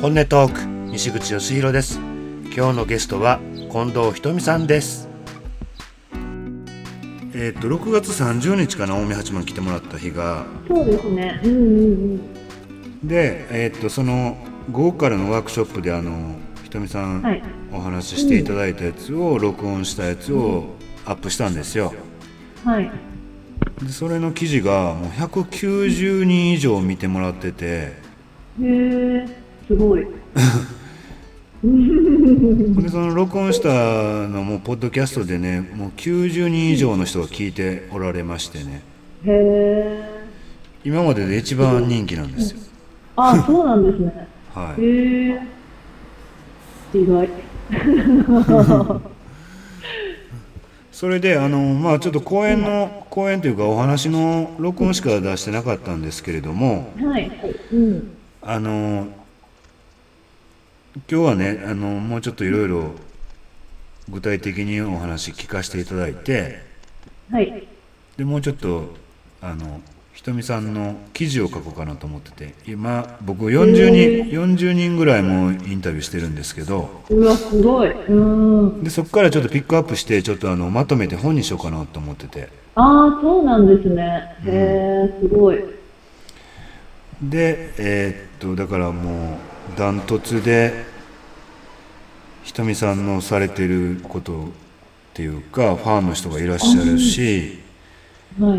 本音トーク西口義弘です。今日のゲストは近藤ひとみさんです。6月30日かな、近江八幡来てもらった日が。 そうですね。 で、その午後からのワークショップでひとみさん、 はい、 お話ししていただいたやつを録音したやつをアップしたんですよ。 はい。 でそれの記事がもう190人以上見てもらってて、 へえ、すごい。 でその録音したのもポッドキャストでね、もう90人以上の人が聞いておられましてね、 へえ、 今までで一番人気なんですよ。 あ、そうなんですね。 はい。 へえ、意外。 それでまあちょっと講演というかお話の録音しか出してなかったんですけれども、 はい。 あの今日はねもうちょっといろいろ具体的にお話聞かせていただいて、 はい。 でもうちょっとひとみさんの記事を書こうかなと思ってて、今僕40人ぐらいもインタビューしてるんですけど、 うわ、すごい。 でそこからちょっとピックアップしてちょっとまとめて本にしようかなと思ってて、 ああ、そうなんですね。へえ、すごい。 でだからもうダントツでひとみさんのされてることっていうかファンの人がいらっしゃるし、 はい。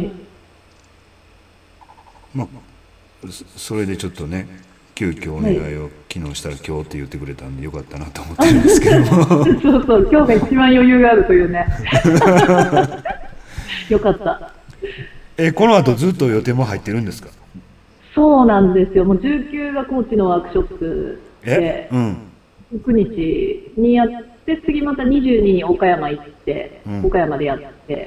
まあそれでちょっとね急遽お願いを昨日したら今日って言ってくれたんでよかったなと思ってるんですけどもそうそう、今日が一番余裕があるというね。よかった。 この後ずっと予定も入ってるんですか？ そうなんですよ。もう19が高知のワークショップで、 うん。 9日にやって、次また22に岡山行って、岡山でやって、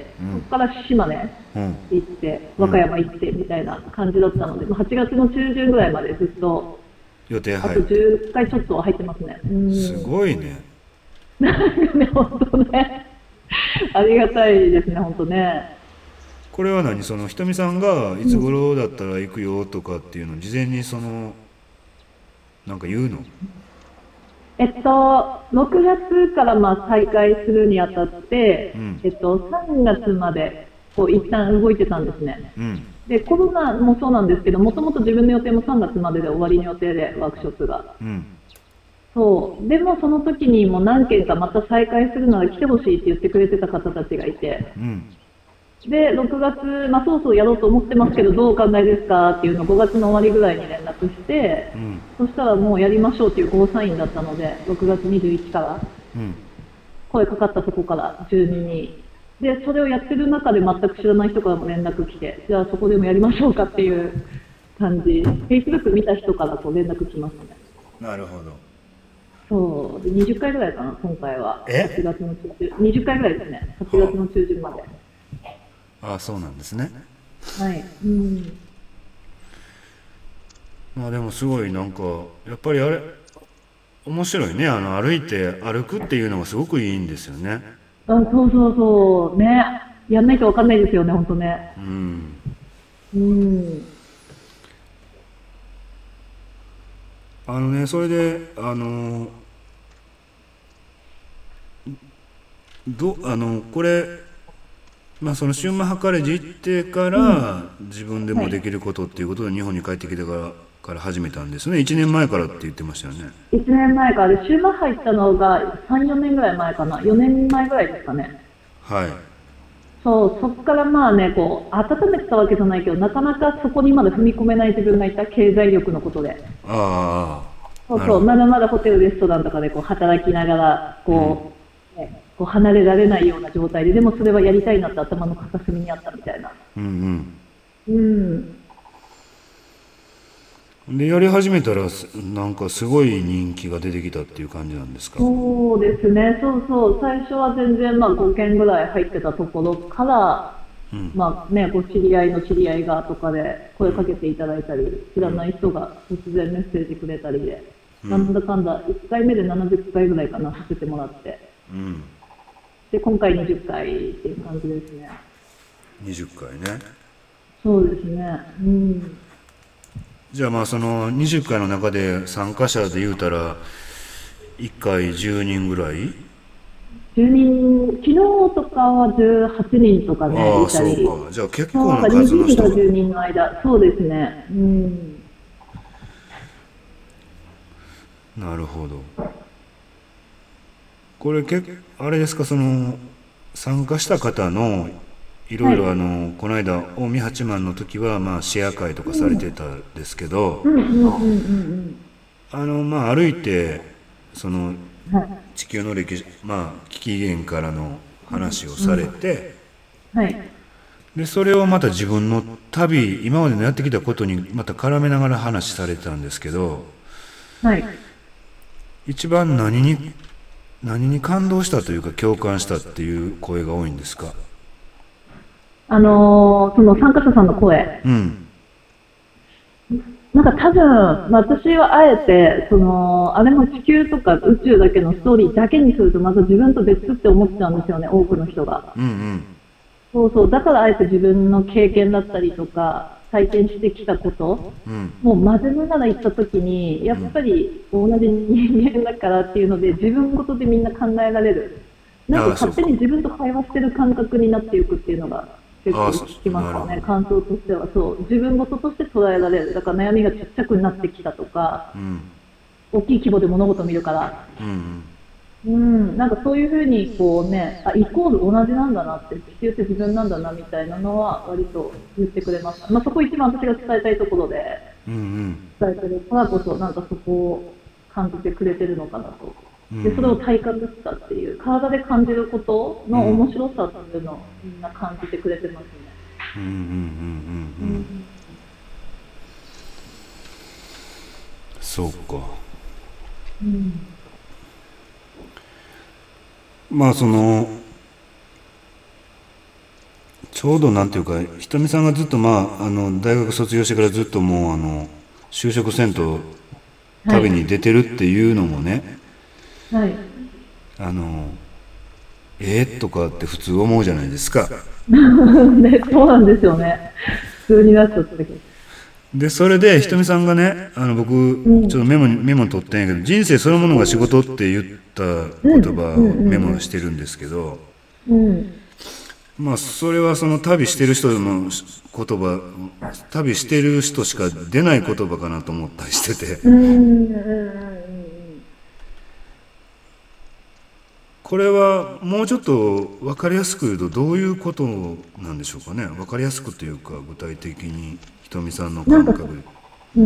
そこから島根行って、和歌山行ってみたいな感じだったので、8月の中旬ぐらいまでずっと、あと予定入って 10回ちょっと入ってますね。 すごいね。 なんかね、本当ね、ありがたいですね、本当ね。 これは何、そのひとみさんがいつ頃だったら行くよとかっていうのを事前になんか言うの？ 6月からまあ再開するにあたって、3月までこう一旦動いてたんですね。で、コロナもそうなんですけど、もともと自分の予定も3月までで終わりの予定で、ワークショップが。そう。でもその時にもう何件かまた再開するなら来てほしいって言ってくれてた方たちがいて、で、6月、まあ、そうそうやろうと思ってますけど、どうお考えですかっていうのを5月の終わりぐらいに連絡して、そしたらもうやりましょうっていうゴーサインだったので、6月21から声かかったとこから12に。で、それをやってる中で全く知らない人からも連絡来て、じゃあそこでもやりましょうかっていう感じ。Facebook 見た人からこう連絡来ますね。 なるほど。 そう。で、20回ぐらいかな、今回は。 え 8月の中旬。20回ぐらいですね。8月の中旬まで。 ああ、そうなんですね。 はい。 まあでもすごいなんかやっぱりあれ面白いね、歩くっていうのがすごくいいんですよね。 あ、そうそうそう。ね。やんないとわかんないですよね、ほんとね。うん。 それでこれ、まあそのシューマハカレッジ行ってから自分でもできることっていうことで日本に帰ってきてから始めたんですね。1年前からって言ってましたよね。 1年前からで、週末入ったのが3、4年ぐらい前かな。4年前ぐらいですかね。 はい。 そう、そこからまあね、こう、温めてたわけじゃないけど、なかなかそこにまだ踏み込めない自分がいた、経済力のことで。 ああ、 そうそう、 なるほど。 まだまだホテル、レストランとかでこう働きながら、こう離れられないような状態で、でもそれはやりたいなって頭の片隅にあったみたいな。うん。 でやり始めたらなんかすごい人気が出てきたっていう感じなんですか？ そうですね、そうそう、最初は全然まあ5件ぐらい入ってたところから、まあね、こう知り合いの知り合いがとかで声かけていただいたり、知らない人が突然メッセージくれたりで、なんだかんだ1回目で70回ぐらいかな、させてもらって、で、今回20回っていう感じですね。 20回ね。 そうですね。うん。 じゃあまあその20回の中で参加者で言うたら1回10人ぐらい。 10人、昨日とかは18人とかね、 ああ、 いたり、 そうか。じゃあ結構なんかな数 20人からの人が。 10人の間、そうですね。うん。 なるほど。これあれですか、その参加した方のいろいろはい。 この間近江八幡の時はまあシェア会とかされてたんですけど、 うんうんうんうんまあ歩いてそのうん。はい。 地球の歴史、まあ起源からの話をされて、 はい。 でそれをまた自分の旅、今までのやってきたことにまた絡めながら話されてたんですけど、 はい。 一番何に感動したというか共感したっていう声が多いんですか？ その参加者さんの声。 うん。 なんか多分、私はあえて、あれも地球とか宇宙だけのストーリーだけにすると、また自分と別って思っちゃうんですよね、多くの人が。 うんうん。 そうそう、だからあえて自分の経験だったりとか、体験してきたこと、 うん。 もう真面目なら言った時に、やっぱり同じ人間だからっていうので、自分ごとでみんな考えられる。なんかああ、そうか。 勝手に自分と会話してる感覚になっていくっていうのが結ああ、 構聞きますかね、 なるほど。 感想としては。そう、自分ごととして捉えられる。だから悩みがちっちゃくなってきたとか、 うん。 大きい規模で物事を見るから、 うんうん。 うん、なんかそういうふうにこうね、イコール同じなんだなって、地球って自分なんだなみたいなのは割と言ってくれました。まあ、そこ一番私が伝えたいところで、 うんうん。 伝えてるからこそ、なんかそこを感じてくれてるのかなと。で、それをうん体感できたっていう、体で感じることのうん。うん。 面白さっていうのをみんな感じてくれてますね。 うんうんうんうんうん。 うん。 そうか。 うん。 まあそのちょうどなんていうか、ひとみさんがずっとまあ大学卒業してからずっともう就職せんとはい。 旅に出てるっていうのもね、 はい。 あのとかって普通思うじゃないですか。 ね、そうなんですよね。普通になっちゃったけど。 でそれでひとみさんがね、僕うん。 ちょっとメモ取ってんやけど、人生そのものが仕事って言った言うん。うん。 葉をメモうん。 してるんですけど、 うん。 まあそれはその旅してる人の言葉、旅してる人しか出ない言葉かなと思ったりしてて、 うん。うん。うん。 これはもうちょっと分かりやすく言うとどういうことなんでしょうかね。分かりやすくというか具体的にひとみさんのなんか、 感覚で。 うん。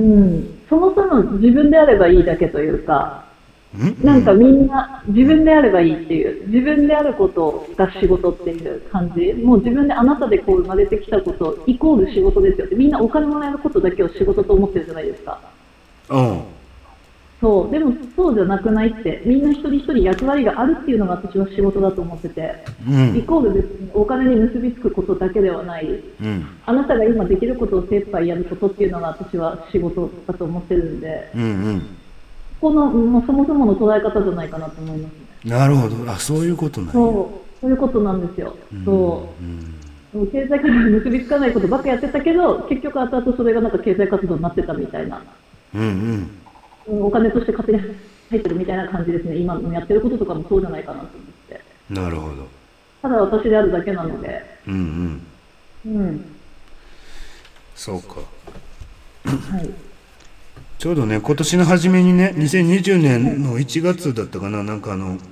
そもそも自分であればいいだけというか、 うんうなんかんみんな自分であればいいっていう、自分であることが仕事っていう感じ。もう自分であなたでこう生まれてきたことイコール仕事ですよって、みんなお金もらえることだけを仕事と思ってるじゃないですか。 うん。 そう、でもそうじゃなくないって、みんな一人一人役割があるっていうのが私は仕事だと思ってて、イコール別にお金に結びつくことだけではない、 うん。 あなたが今できることを精一杯やることっていうのが私は仕事だと思ってるんで、 うんうん。 このもうそもそもの捉え方じゃないかなと思いますね。 なるほど。あ、そういうことなんや。 そういうことなんですよ。そう経済活動に結びつかないことばっかやってたけど、結局後々それがなんか経済活動になってたみたいな、 うんうん。 お金として勝手に入ってるみたいな感じですね。今のやってることとかもそうじゃないかなと思って。 なるほど。 ただ私であるだけなので、 うんうん。 うん、 そうか。 はい。 ちょうどね、今年の初めにね、2020年の1月だったかな、なんか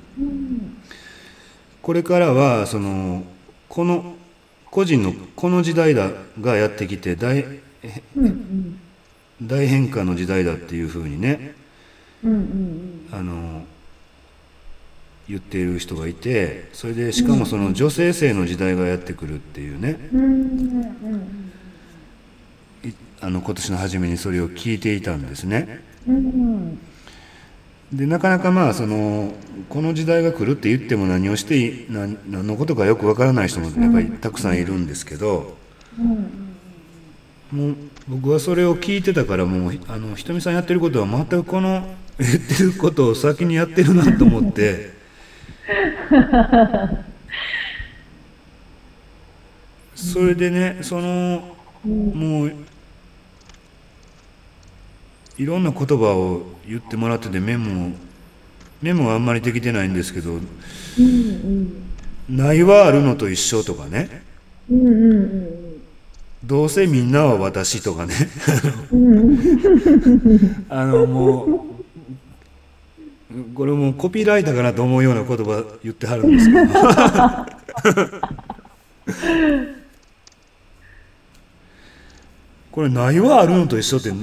これからはこの個人のこの時代だがやってきてうん、うん、 大変化の時代だっていうふうにね、 うん、うん、 あの言っている人がいて、それでうん、うん、 しかもその女性性の時代がやってくるっていうね、 うん、うん、 今年の初めにそれを聞いていたんですね。 うん、 でなかなかまあこの時代が来るって言っても何をして何のことかよくわからない人もやっぱりたくさんいるんですけど、もう僕はそれを聞いてたから、もうひとみさんやってることは全くこの言ってることを先にやってるなと思って、それでねもういろんな言葉を言ってもらっててメモはあんまりできてないんですけど、ないはあるのと一緒とかね、どうせみんなは私とかねもうこれもコピーライターかなと思うような言葉言ってはるんですけどこれないはあるのと一緒って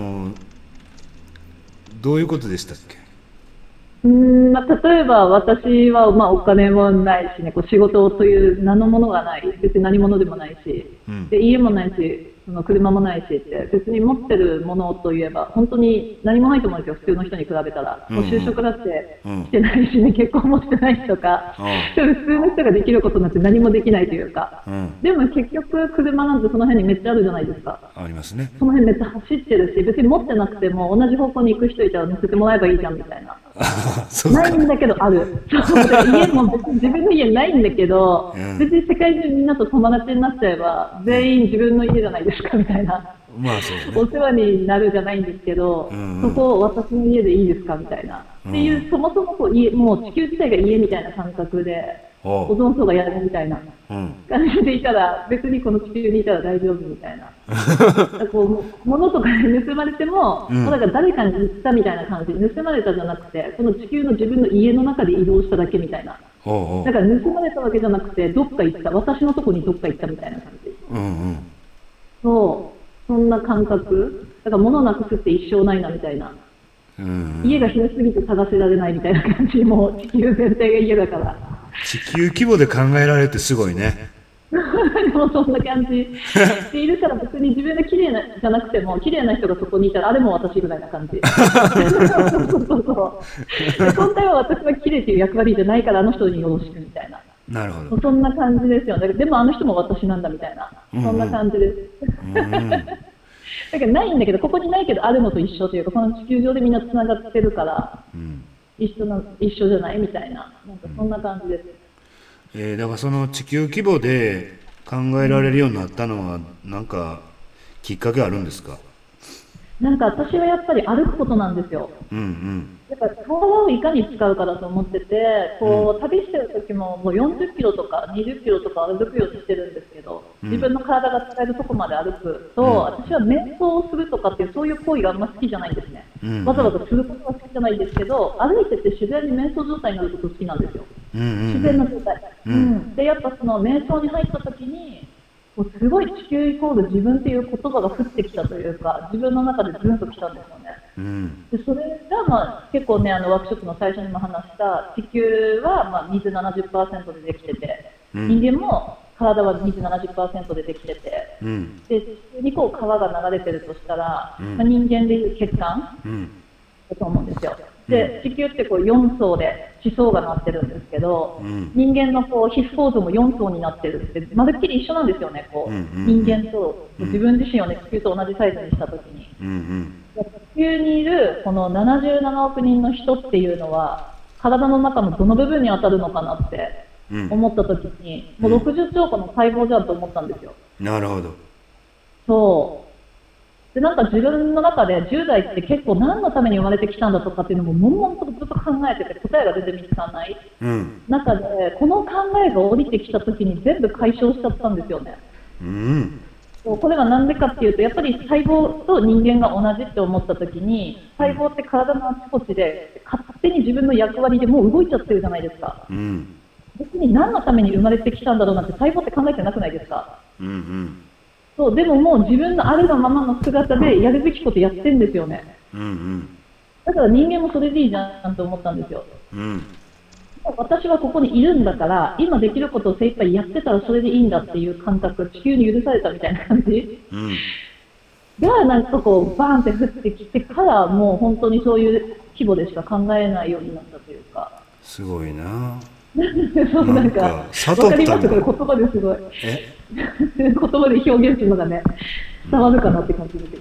どういうことでしたっけ？ まあ、例えば私は、まあ、お金もないしね、こう仕事という名のものがない、別に何者でもないし、で家もないし、その車もないしって、別に持ってるものといえば、本当に何もないと思うんですよ、普通の人に比べたら。もう就職だってしてないしね、結婚もしてない人か、普通の人ができることなんて何もできないというか、でも結局、車なんてその辺にめっちゃあるじゃないですか。 ありますね。 その辺めっちゃ走ってるし、別に持ってなくても同じ方向に行く人いたら乗せてもらえばいいじゃんみたいな。ないんだけどある。家も別に自分の家ないんだけど、別に世界中みんなと友達になっちゃえば全員自分の家じゃないですかみたいな、 まあそうね、 お世話になるじゃないんですけど、そこ私の家でいいですかみたいな、っていうそもそもこうもう地球自体が家みたいな感覚で保存層がやるみたいな感じでいたら、別にこの地球にいたら大丈夫みたいなこう物とかで盗まれても、だから誰かに売ったみたいな感じ、盗まれたじゃなくてこの地球の自分の家の中で移動しただけみたいな、だから盗まれたわけじゃなくてどっか行った、私のとこにどっか行ったみたいな感じ、そんな感覚だから、物なくすって一生ないなみたいな、家が広すぎて探せられないみたいな感じ、もう地球全体が家だから地球規模で考えられるってすごいねでもそんな感じしているから、別に自分が綺麗なじゃなくても綺麗な人がそこにいたらあれも私ぐらいな感じそう本当は私は綺麗っていう役割じゃないからあの人によろしくみたいな、 なるほど、 そんな感じですよね。でもあの人も私なんだみたいな、そんな感じですだからないんだけど、ここにないけどあるのと一緒というか、この地球上でみんなつながってるから、一緒じゃないみたいな、なんかそんな感じです。 だからその地球規模で考えられるようになったのはなんかきっかけあるんですか？ なんか私はやっぱり歩くことなんですよ。だから体をいかに使うかだと思ってて、こう旅してる時ももう40キロとか20キロとか歩くようにしてるんですけど、自分の体が使えるとこまで歩くと、私は瞑想をするとかっていうそういう行為があんま好きじゃないんですね。わざわざすることは好きじゃないんですけど、歩いてて自然に瞑想状態になること好きなんですよ。自然の状態。でやっぱその瞑想に入った時にもうすごい地球イコール自分っていう言葉が降ってきたというか、自分の中でズンときたんですよね。でそれが、まあ、結構ね、ワークショップの最初にも話した地球は、まあ、水 70% でできてて、人間も体は水 70% でできてて、で地球にこう川が流れてるとしたら、まあ、人間でいう血管、だと思うんですよ。で地球ってこう4層で地層がなってるんですけど、人間のこう皮膚構造も4層になってるってまるっきり一緒なんですよね。こう人間と自分自身を、ね、地球と同じサイズにしたときに、地球にいるこの77億人の人っていうのは体の中のどの部分に当たるのかなって思ったときに、もう60兆個の細胞じゃんと思ったんですよ。 なるほど。 そうで、なんか自分の中で10代って結構何のために生まれてきたんだとかっていうのも悶々とずっと考えてて、答えが全然見つからない、中でこの考えが降りてきた時に全部解消しちゃったんですよね。これはなんでかっていうと、やっぱり細胞と人間が同じって思った時に、細胞って体のあちこちで勝手に自分の役割でもう動いちゃってるじゃないですか。別に何のために生まれてきたんだろうなんて細胞って考えてなくないですか。そうでももう自分のあるがままの姿でやるべきことやってるんですよね。だから人間もそれでいいじゃんと思ったんですよ。私はここにいるんだから、今できることを精一杯やってたらそれでいいんだっていう感覚、地球に許されたみたいな感じ、がなんかこうバーンって降ってきてから、もう本当にそういう規模でしか考えないようになったというか。 すごいな。 そうなんか分かります。これ言葉ですごい言葉で表現するのがね、伝わるかなって感じですけ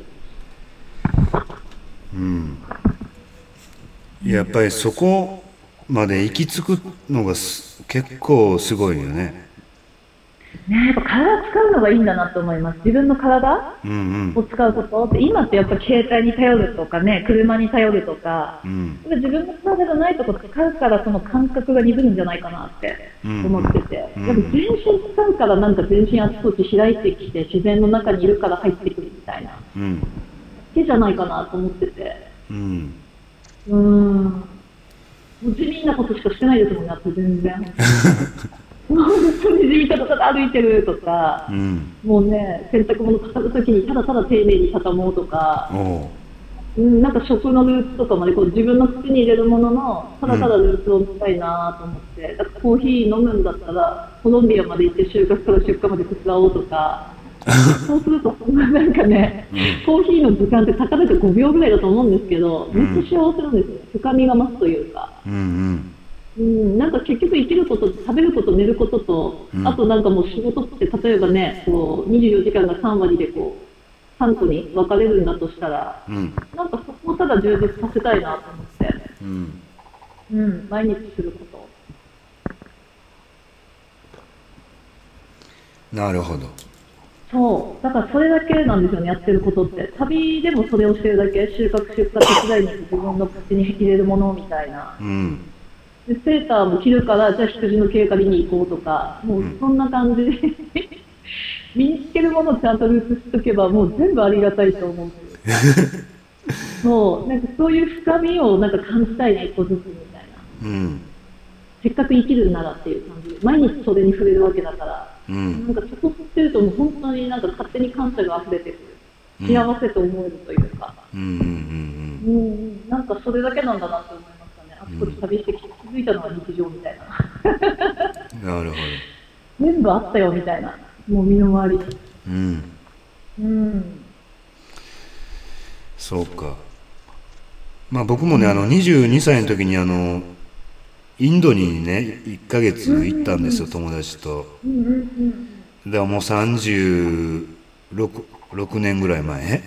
ど、 やっぱりそこまで行き着くのが結構すごいよね。 ね、やっぱ体使うのがいいんだなと思います。自分の体を使うことって、今ってやっぱ携帯に頼るとかね、車に頼るとか、自分の体がないところ使うからその感覚が鈍るんじゃないかなって思ってて、やっぱ全身使うからなんか全身あちこち開いてきて自然の中にいるから入ってくるみたいな、手じゃないかなと思ってて、もう地味なことしかしてないですもんね、全然。本当に地味ただただ歩いてるとか、もうね、洗濯物畳むときにただただ丁寧に畳もうとか、なんか食のルーツとかまでこう自分の口に入れるもののただただルーツを見たいなと思って、だからコーヒー飲むんだったらコロンビアまで行って収穫から出荷まで手伝おうとか、そうするとなんかね、コーヒーの時間ってたかだか5秒ぐらいだと思うんですけど、めっちゃ幸せなんですよ。深みが増すというか。なんか結局生きること、食べること、寝ることと、あとなんかもう仕事って例えばね、こう24時間が3割でこう3個に分かれるんだとしたら、なんかそこをただ充実させたいなと思って、毎日すること。 なるほど。 そうだからそれだけなんですよね、やってることって。旅でもそれをしてるだけ、収穫出荷手伝いに自分の口に入れるものみたいな。でセーターも着るから、じゃあ羊の毛刈りに行こうとか、もうそんな感じで身につけるものをちゃんとループしとけば、もう全部ありがたいと思う。なんかそういう深みをなんか感じたいね、一個ずつみたいな。せっかく生きるならっていう感じで、毎日それに触れるわけだから、なんかそこ知ってるともう本当になんか勝手に感謝が溢れてくる。幸せと思えるというか。なんかそれだけなんだなって思います。あちこち旅してきて気づいたのが日常みたいな。 なるほど。 全部あったよみたいな、もう身の回りに。 そうか。まあ僕もね、22歳の時にインドにね1ヶ月行ったんですよ、友達と。だからもう36年ぐらい前。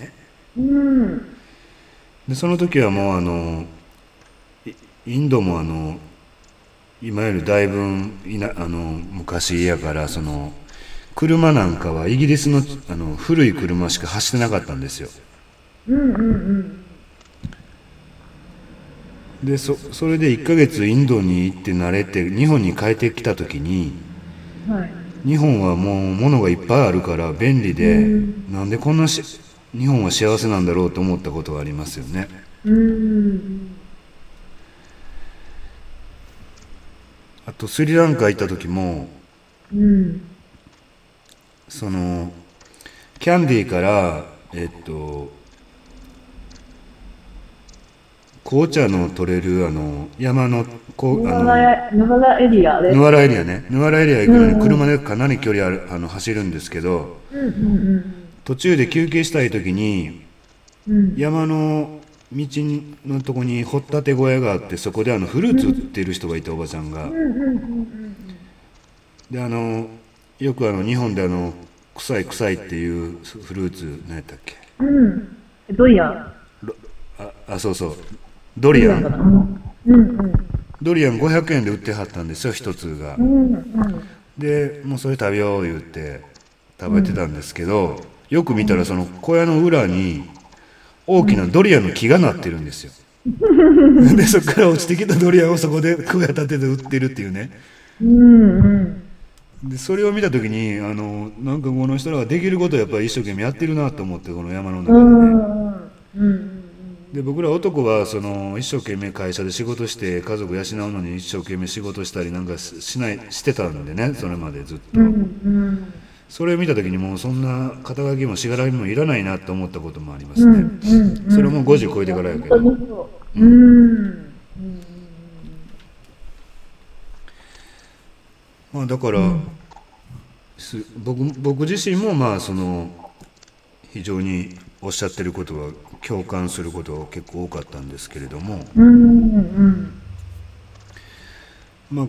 でその時はもうインドも今よりだいぶ昔やから、その車なんかはイギリスの古い車しか走ってなかったんですよ。でそれで1ヶ月インドに行って慣れて日本に帰ってきた時に、日本はもう物がいっぱいあるから便利で、なんでこんな日本は幸せなんだろうと思ったことがありますよね。あとスリランカ行った時も、そのキャンディーから紅茶の取れる山のヌアラエリアで、 ヌアラエリアね、ヌアラエリア行くのに車でかなり距離走るんですけど、途中で休憩したい時に、山の道のとこに掘ったて小屋があって、そこでフルーツ売ってる人がいて、おばちゃんが。でよく日本で臭い臭いっていうフルーツ何やったっけ、 ドリアン。 そうそう、ドリアン。ドリアン500円で売ってはったんですよ、一つが。でもうそれ食べよう言って食べてたんですけど、よく見たらその小屋の裏に大きなドリアンの木がなってるんですよ。でそこから落ちてきたドリアンをそこで小屋建てて売ってるっていうね。でそれを見た時になんかこの人らができることをやっぱり一生懸命やってるなと思って、この山の中でね。で僕ら男は一生懸命会社で仕事して家族養うのに一生懸命仕事したりなんかしてたんでね、それまでずっと。それを見た時にもうそんな肩書きもしがらみもいらないなと思ったこともありますね。それも50超えてからやけど。まあだから、僕自身もまあ非常におっしゃってることは共感することが結構多かったんですけれども、まあ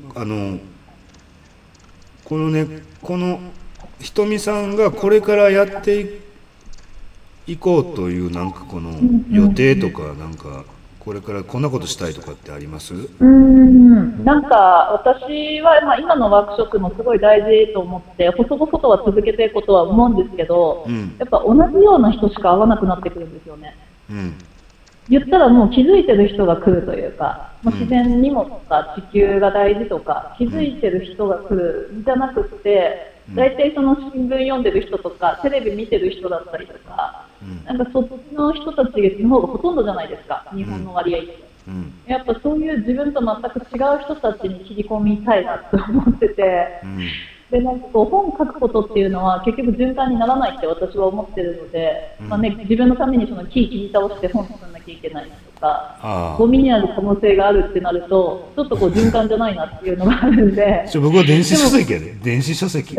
このひとみさんがこれからやっていこうというなんかこの予定とかなんかこれからこんなことしたいとかってあります？ なんか私は、今のワークショップもすごい大事と思って細々とは続けていくことは思うんですけど、やっぱ同じような人しか会わなくなってくるんですよね。言ったらもう気づいてる人が来るというか、自然にもとか地球が大事とか気づいてる人が来るんじゃなくて、大体その新聞読んでる人とかテレビ見てる人だったりとか、なんかそっちの人たちの方がほとんどじゃないですか、日本の割合って。やっぱそういう自分と全く違う人たちに切り込みたいなと思ってて、でなんかこう本を書くことっていうのは結局循環にならないって私は思ってるので、自分のためにその木切り倒して本作んなきゃいけないとか、ゴミになる可能性があるってなるとちょっとこう循環じゃないなっていうのがあるんで僕は電子書籍やで、電子書籍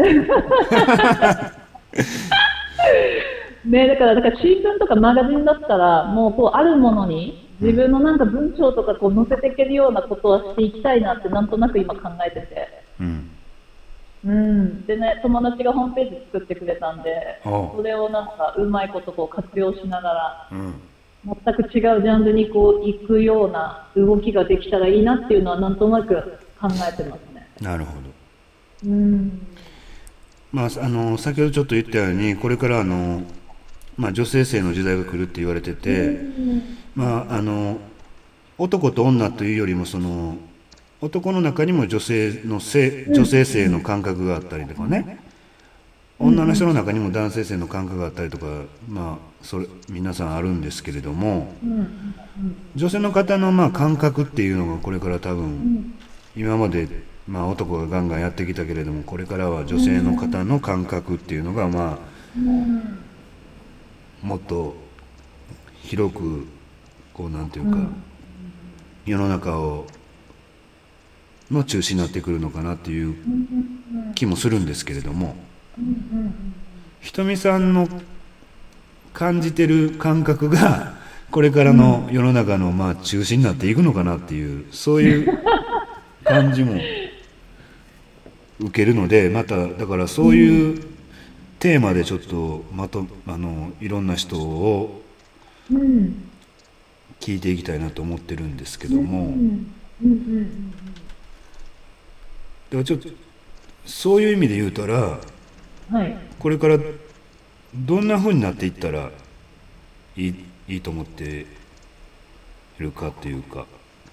ね、だから新聞とかマガジンだったらもうこうあるものに自分のなんか文章とかこう載せていけるようなことはしていきたいなってなんとなく今考えてて、でね、友達がホームページ作ってくれたんで、それをなんかうまいことこう活用しながら、全く違うジャンルにこう行くような動きができたらいいなっていうのはなんとなく考えてますね。 なるほど。先ほどちょっと言ったようにこれから女性性の時代が来るって言われてて、男と女というよりもその男の中にも女性性の感覚があったりとかね、女の人の中にも男性性の感覚があったりとか、それ皆さんあるんですけれども、女性の方の感覚っていうのがこれから多分今まで男がガンガンやってきたけれども、これからは女性の方の感覚っていうのがもっと広くこうなんていうか、世の中の中心になってくるのかなっていう気もするんですけれども、ひとみさんの感じてる感覚がこれからの世の中の中心になっていくのかなっていう、そういう感じも受けるので、まただからそういうテーマでちょっといろんな人を聞いていきたいなと思ってるんですけども、だからちょっとそういう意味で言うたら、これからどんな風になっていったらいいと思っているかっていうか、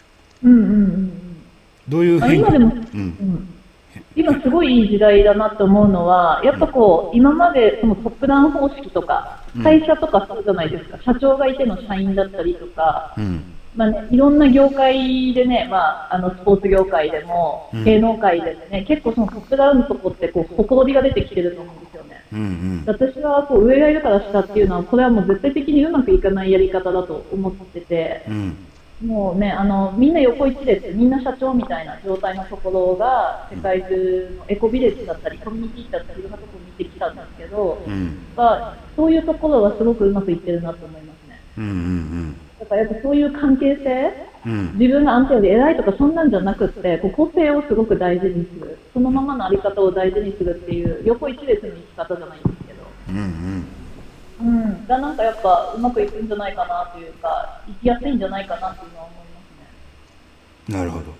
どういう変化、 今すごいいい時代だなと思うのは、やっぱこう今までそのトップダウン方式とか会社とかそうじゃないですか、社長がいての社員だったりとか、いろんな業界でね、スポーツ業界でも芸能界でもね、結構そのトップダウンのとこってこうほころびが出てきてると思うんですよね。私はこう上がいるから下っていうのはこれはもう絶対的にうまくいかないやり方だと思ってて、もうね、みんな横一列、みんな社長みたいな状態のところが世界中のエコビレッジだったりコミュニティだったりいろんなところを見てきたんですけど、そういうところはすごくうまくいってるなと思いますね。だからやっぱそういう関係性、自分が安定で偉いとかそんなんじゃなくってこう個性をすごく大事にする、そのままの在り方を大事にするっていう横一列の生き方じゃないんですけど、がなんかやっぱうまくいくんじゃないかなというか、生きやすいんじゃないかなっていうのは思いますね。 なるほど。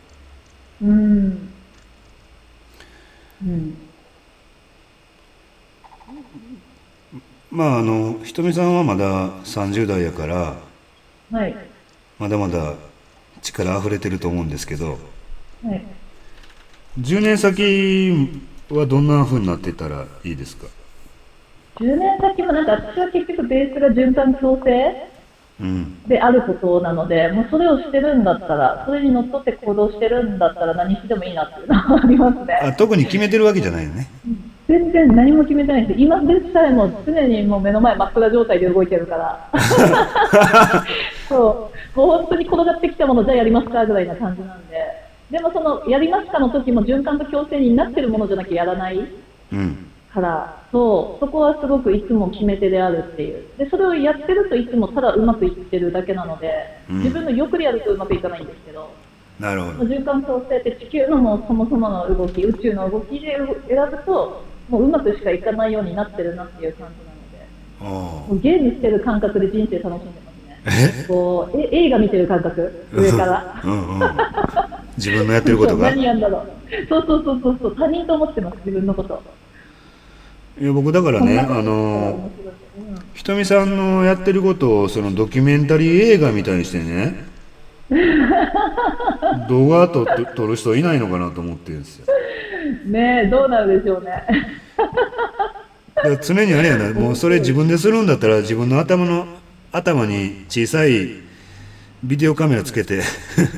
ひとみさんはまだ30代やから、まだまだ力あふれてると思うんですけど、10年先はどんな風になっていったらいいですか ？10年先もなんか私は結局ベースが循環共生であることなので、もうそれをしてるんだったら、それにのっとって行動してるんだったら何してもいいなっていうのはありますね。 特に決めてるわけじゃないよね。 全然何も決めてないんです。今でさえも常にもう目の前真っ暗状態で動いてるからもう本当に転がってきたものじゃあやりますかぐらいな感じなんで、でもそのやりますかの時も循環と共生になってるものじゃなきゃやらないから、そこはすごくいつも決め手であるっていう。でそれをやってるといつもただうまくいってるだけなので、自分の欲でやるとうまくいかないんですけど、 なるほど。 循環共生って地球のもうそもそもの動き、宇宙の動きで選ぶともううまくしかいかないようになってるなっていう感じなので、もうゲームしてる感覚で人生楽しんでますね。 こう映画見てる感覚、上から。 うんうん、自分のやってることが。 何やんだろう。そうそうそうそうそう、他人と思ってます、自分のこと。 いや僕だからね、ひとみさんのやってることをそのドキュメンタリー映画みたいにしてね、動画撮る人いないのかなと思ってるんですよ。 ねえ、どうなるでしょうね。 だから常にあれやな、もうそれ自分でするんだったら自分の頭に小さいビデオカメラつけて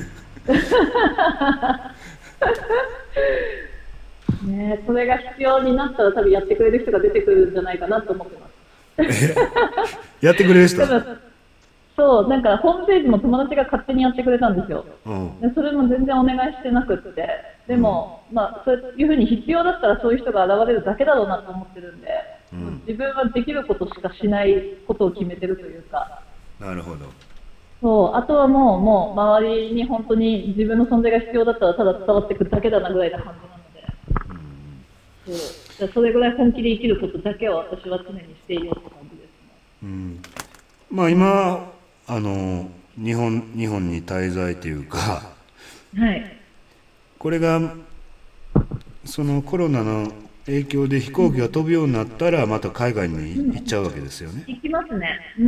ねえ、それが必要になったら多分やってくれる人が出てくるんじゃないかなと思ってます。 やってくれる人。 多分そう、なんかホームページも友達が勝手にやってくれたんですよ。 うん、 でそれも全然お願いしてなくって、でも、まあ、そういうふうに必要だったらそういう人が現れるだけだろうなと思ってるんで、 うん、 自分はできることしかしないことを決めてるというか、 なるほど。 そう、あとはもう周りに本当に自分の存在が必要だったらただ伝わってくるだけだなぐらいな感じなので、そうそれぐらい本気で生きることだけを私は常にしていようって感じですね。 うん、まあ今日本に滞在というか、 はい。 これがそのコロナの影響で飛行機が飛ぶようになったらまた海外に行っちゃうわけですよね。 行きますね。うん。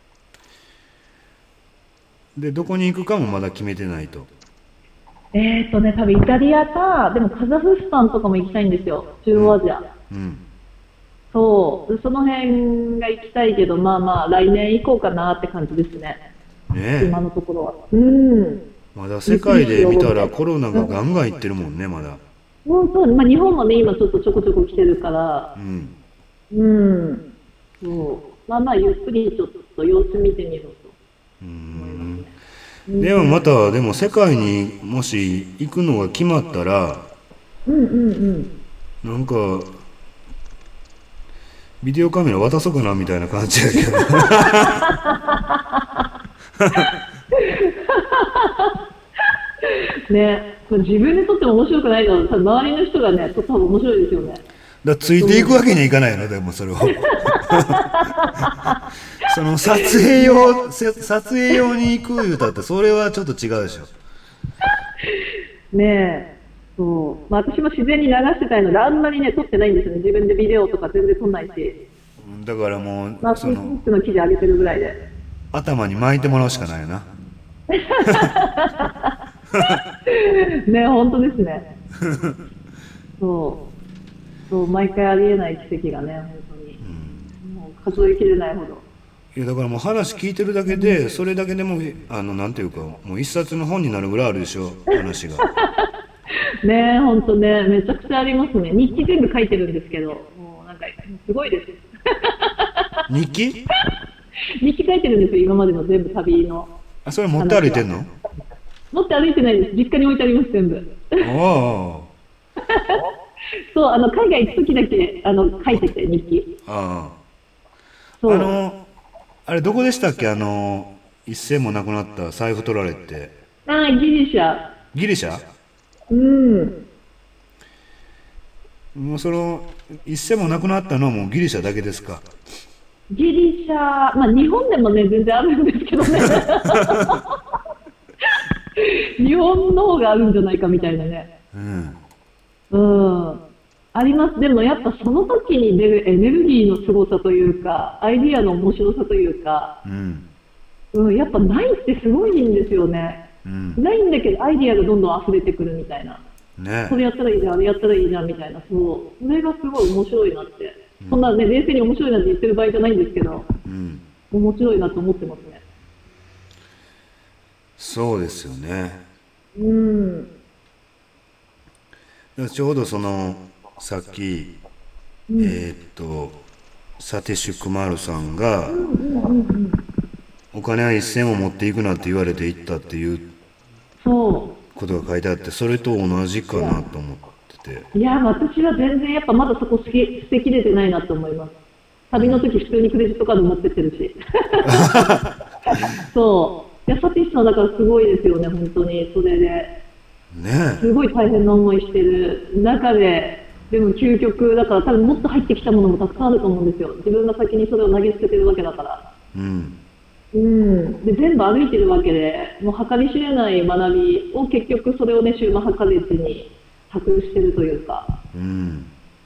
でどこに行くかもまだ決めてないと。 多分イタリアか、でもカザフスタンとかも行きたいんですよ、中うん央アジア。 うん、 そう、その辺が行きたいけど、まあまあ、来年行こうかなって感じですね、 ね今のところは。うん。 え、まだ世界で見たらコロナがガンガンいってるもんね、まだ。 もうそう、まあ、日本もね、今ちょっとちょこちょこ来てるから、 うん、 うん。そう。まあまあ、ゆっくりちょっと様子見てみろとう思いますん。 ね。 でもまたでも世界にもし行くのが決まったらうんうんうん。 なんかビデオカメラ渡そうかなみたいな感じやけどね、自分にとっても面白くないだろう。多分周りの人がね、多分面白いですよね。 ついていくわけにはいかないのでもそれをその撮影用に行く言うたってそれはちょっと違うでしょ。 ねえ。そう。まあ私も自然に流してたいので、あんまりね、撮ってないんですよね。自分でビデオとか全然撮んないし。 だからもうまあ、フェイスブックの記事上げてるぐらいで。 頭に巻いてもらうしかないよな。 ね、本当ですね。そう。そう、毎回ありえない奇跡がね、本当に。もう数えきれないほど。 いやだからもう話聞いてるだけでそれだけでもなんていうかもう一冊の本になるぐらいあるでしょ話が。 ねえ、本当ね、めちゃくちゃありますね。日記全部書いてるんですけど、もうなんか、すごいです。 日記？ 日記書いてるんですよ、今までの全部旅の。 あ、それ持って歩いてんの？ 持って歩いてないです。実家に置いてあります、全部。 あそう、海外行くときだけ、書いてて、日記。 あ、 そう。 あれどこでしたっけ一銭もなくなった財布取られて。 ああ、ギリシャ。 ギリシャ？ うん。 もうその一銭もなくなったのはもうギリシャだけですか？ ギリシャ、まあ日本でもね、全然あるんですけどね。日本の方があるんじゃないかみたいなね。 うん。 うん。あります。でもやっぱその時に出るエネルギーの凄さというか、アイディアの面白さというか、 うん。 うん、やっぱないってすごいんですよね。 うん。 ないんだけどアイディアがどんどん溢れてくるみたいな。 ねこれやったらいいじゃん、あれやったらいいじゃんみたいな、そう。それがすごい面白いなって。そんなね、冷静に面白いなんて言ってる場合じゃないんですけど、 うん。 面白いなと思ってますね。 そうですよね。 うん。 ちょうどさっき、 うん。 サティシュクマールさんがお金は一銭も持っていくなって言われて行ったっていうそことが書いてあってそれと同じかなと思ってて。 う。いや、私は全然やっぱまだそこ捨てきれてないなと思います。旅の時普通にクレジットカード持ってってるし。そう。いや、サティシさんだからすごいですよね、本当に。それで。 ねすごい大変な思いしてる中で、でも究極だから多分もっと入ってきたものもたくさんあると思うんですよ。自分が先にそれを投げ捨ててるわけだから。 え。うん。 で、全部歩いてるわけで、もう計り知れない学びを結局それをね、シューマハカレッジに託してるというか、 うん。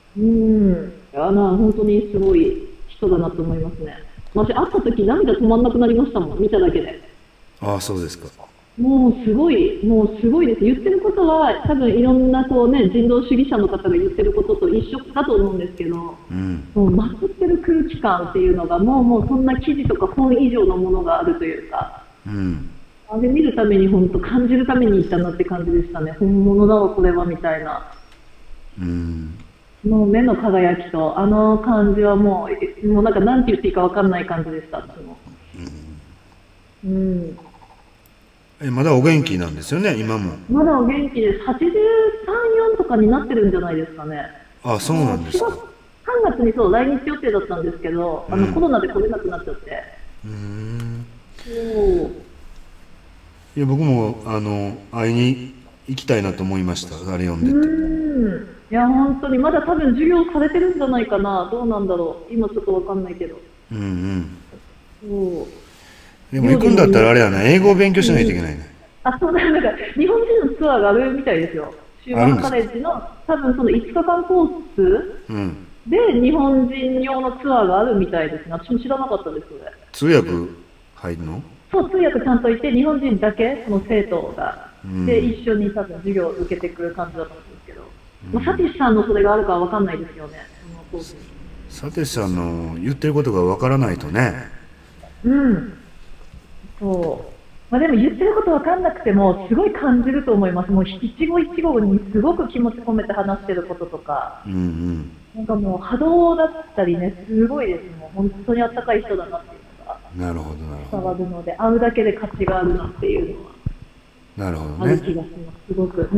本当にすごい人だなと思いますね。私、会った時涙止まんなくなりましたもん、見ただけで。 ああ、そうですか。 もうすごい、もうすごいです。言ってることは、多分いろんなこうね、人道主義者の方が言ってることと一緒だと思うんですけど、もうん。 うまとってる空気感っていうのが、もうそんな記事とか本以上のものがあるというか、 うん。 あれ見るために本当感じるために行ったなって感じでしたね。本物だわ、これは、みたいな。 うん。 もう目の輝きと、あの感じはもうなんかなんて言っていいかわかんない感じでした、私も。うん。 まだお元気なんですよね、今も。 まだお元気です。83、4とかになってるんじゃないですかね。 ああ、そうなんですか。 3月にそう来日予定だったんですけど、 うん。 コロナで来れなくなっちゃって。 うーん。 そう。 いや、僕も、会いに行きたいなと思いました。あれ読んでて。 いや、本当に、まだ多分授業されてるんじゃないかな。どうなんだろう。今ちょっとわかんないけど。 うんうん。 そう。 でも行くんだっ料理もたらあれやな、英語を勉強しないといけないね。 あ、そうなんか、日本人のツアーがあるみたいですよ。シューマンカあるんですか？ レッジの、多分その5日間コースうん。 で日本人用のツアーがあるみたいですね。私も知らなかったです、それ。 通訳入るの？ そう、通訳ちゃんといて、日本人だけ、その生徒が、で、 うん。 一緒に多分授業を受けてくる感じだったんですけど、まあ、サティシさんのそれがあるかはわかんないですよね、そのコースに。 サテさんの言ってることがわからないとね。 うん、そう。まあ、でも言ってることわかんなくても、すごい感じると思います。もう一期一会にすごく気持ち込めて話してることとか、 うんうん。 なんかもう波動だったりね、すごいです。もう本当にあったかい人だなっていうのがなるほど、なるほ伝ど。 わるので、会うだけで価値があるなっていうのはなるほどあるね。 気がします、すごく。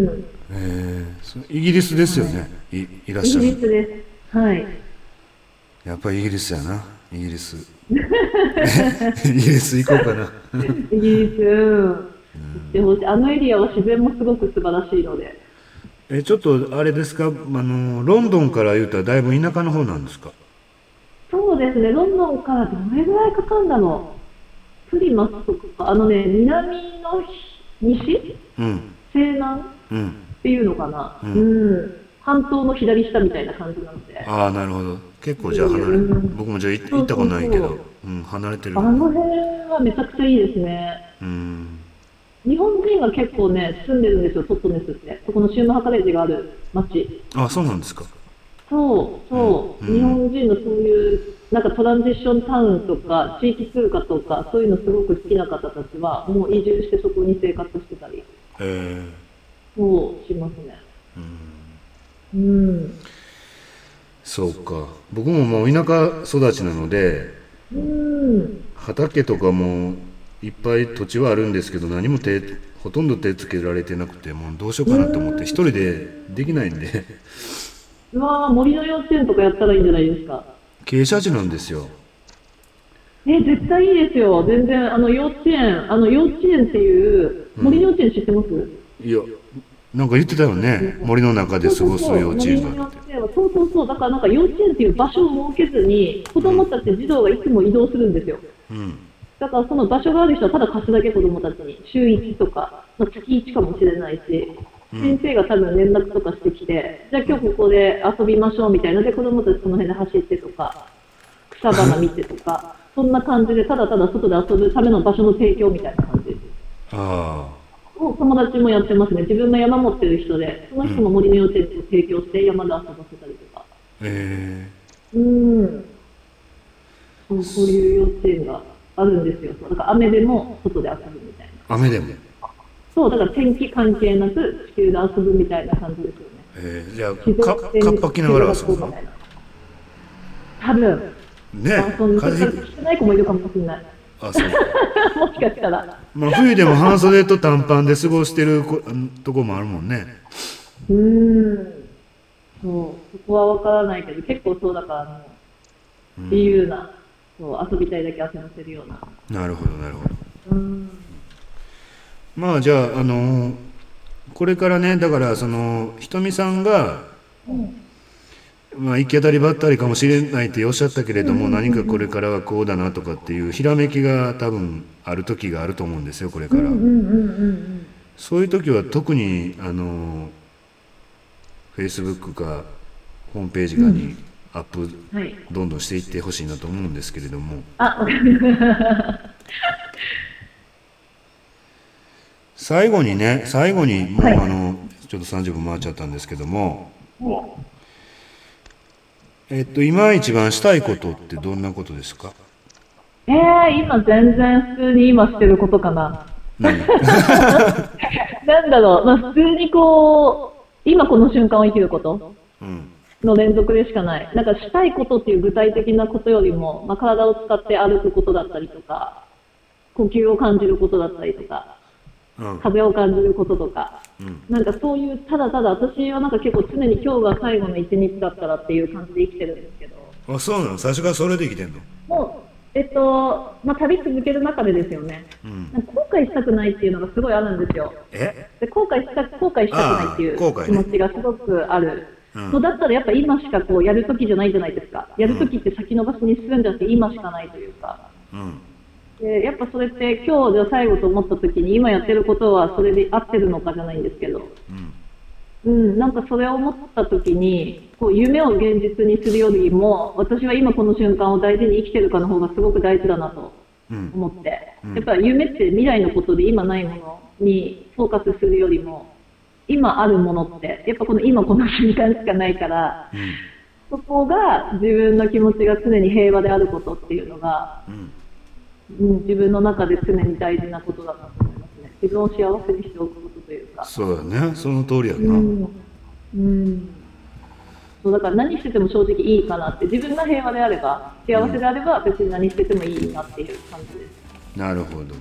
イギリスですよはい。 ね。いらっイギしゃるの。 リスです。はい。 やっぱりイギリスやな。イギリス。イギリス行こうかな。 イギリス、行ってほしい。あのエリアは自然もすごく素晴らしいので。 ちょっとあれですか、ロンドンから言うたらだいぶ田舎の方なんですか？ そうですね、ロンドンからどれぐらいかかるんだろう。プリマスとか、南の西うん。 西南っうん。 ていうのかな。 うん。 半島の左下みたいな感じなので。 ああ、なるほど。結構じゃあ離れ、 うん。 僕もじゃあ行ったことそうそうないけど、 そう。 うん、離れてる。 あの辺はめちゃくちゃいいですね。 うん。 日本人が結構ね、住んでるんですよ、トットネスって。そこのシウムハカレッジがある町。 あ、そうなんですか。 そううん。 そう、日うん。 本人のそういうなんかトランジッションタウンとか地域通貨とかそういうのすごく好きな方たちはもう移住してそこに生活してたりえそうしますね。 ー、うん。 うん。 そうか。僕ももう田舎育ちなので、 うん。 畑とかもいっぱい土地はあるんですけど、何もほとんど手つけられてなくて、もうどうしよううかなと思って一ん。 人でできないんで、 うわー、森の幼稚園とかやったらいいんじゃないですか。 傾斜地なんですよ。 絶対いいですよ。全然、幼稚園っていう、 うん。 森の幼稚園知ってます？ いや、なんか言ってたよね。森の中でそう過ごす幼そうそう、森の幼稚園があって。 稚園は、そうそうそう、だからなんか幼稚園っていう場所を設けずに、子供たち、児童がいつも移動するんですよ。 うん。 だからその場所がある人はただ貸すだけ子供たちに、週1とか、まあ、月1かもしれないし、先生が多分連絡とかしてきて、じゃあ今日ここで遊びましょうみたいなので、子供たちその辺で走ってとか、草花見てとか、そんな感じでただただ外で遊ぶための場所の提供みたいな感じあを友達もやってますね。自分が山持ってる人で、その人も森の幼稚園を提供して山で遊ばせたりとか。 あ、 うん。そういう幼稚園があるんですよ。だから雨でも外で遊ぶみたいな。 雨でも。 そう、だから天気関係なく地球で遊ぶみたいな感じですよね。 じゃあ、 自然カッパ着ながら遊ぶの？ 学校みたいな。多分、まあ、 ね、 そんな、それから風邪ひく。 してない子もいるかもしれない。 あ、そう。 もしかしたら。 まあ、冬でも半袖と短パンで過ごしてるとこもあるもんね。 うーん。そう、そこはわからないけど、結構そうだからもう、自由な、そう、遊びたいだけ遊ばせるような。 なるほど、なるほど。 うん。 まあ、じゃあ、これからね、だから、ひとみさんが、 まあ行き当たりばったりかもしれないっておっしゃったけれども、何かこれからはこうだなとかっていうひらめきが多分ある時があると思うんですよ、これから。そういう時は特にFacebook かホームページかにアップどんどんしていってほしいなと思うんですけれども、最後にもうちょっと30分回っちゃったんですけども、今一番したいことってどんなことですか？ 今全然普通に今してることかな。なんだろう、まあ、普通にこう、今この瞬間を生きることの連続でしかない。なんかしたいことっていう具体的なことよりも、まあ、体を使って歩くことだったりとか、呼吸を感じることだったりとか、風を感じることとか、なんかそういう、ただただ私はなんか結構常に今日が最後の一日だったらっていう感じで生きてるんですけど。 あ、そうなの？最初からそれで生きてんの？ もう、まあ、旅続ける中でですよね、なんか後悔したくないっていうのがすごいあるんですよ。で後悔したくないっていう気持ちがすごくある。だったらやっぱ今しかこうやるときじゃないじゃないですか。やるときって先延ばしにするんじゃなくて今しかないというか。でやっぱそれって今日じゃ最後と思ったときに今やってることはそれで合ってるのかじゃないんですけど、なんかそれを思ったときにこう夢を現実にするよりも私は今この瞬間を大事に生きてるかの方がすごく大事だなと思って、やっぱり夢って未来のことで今ないものにフォーカスするよりも今あるものってやっぱこの今この瞬間しかないから、そこが自分の気持ちが常に平和であることっていうのが、自分の中で常に大事なことだなと思いますね。自分を幸せにしておくことというか。 そうだね、その通りやな。 そうだから何してても正直いいかなって、自分が平和であれば幸せであれば別に何しててもいいなっていう感じです。 なるほど。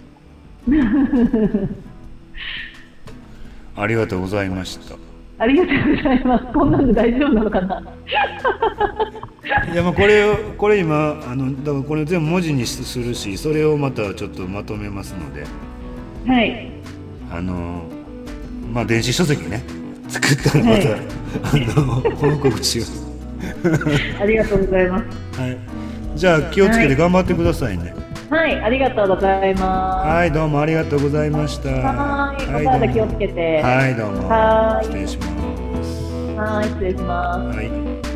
ありがとうございました。 ありがとうございます。こんなんで大丈夫なのかな。 いや、まあこれ今だからこれ全部文字にするし、それをまたちょっとまとめますので、 はい。 まあ電子書籍ね作ったらまた、報告します。 ありがとうございます。 はい。じゃあ気をつけて頑張ってくださいね。 はい、ありがとうございます。 はい、どうもありがとうございました。 はい、お体気をつけて。 はい、どうも。 はい、 失礼します。 はい、失礼します。 はい。